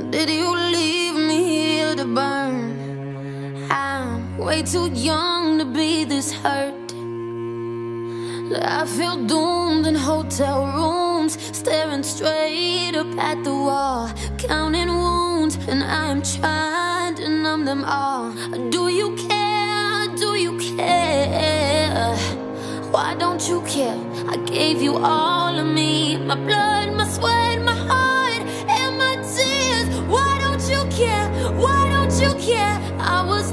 Did you leave me here to burn? I'm way too young to be this hurt. I feel doomed in hotel rooms, staring straight up at the wall, counting wounds, and I'm trying to numb them all. Do you care? Do you care? Why don't you care? I gave you all of me, my blood, my sweat, my heart, and my tears. Why don't you care? Why don't you care? I was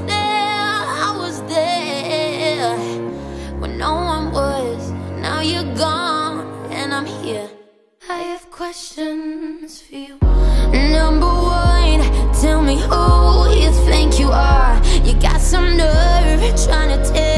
there when no one was. Now you're gone and I'm here. I have questions for you. Number one, tell me who you think you are. You got some nerve trying to tell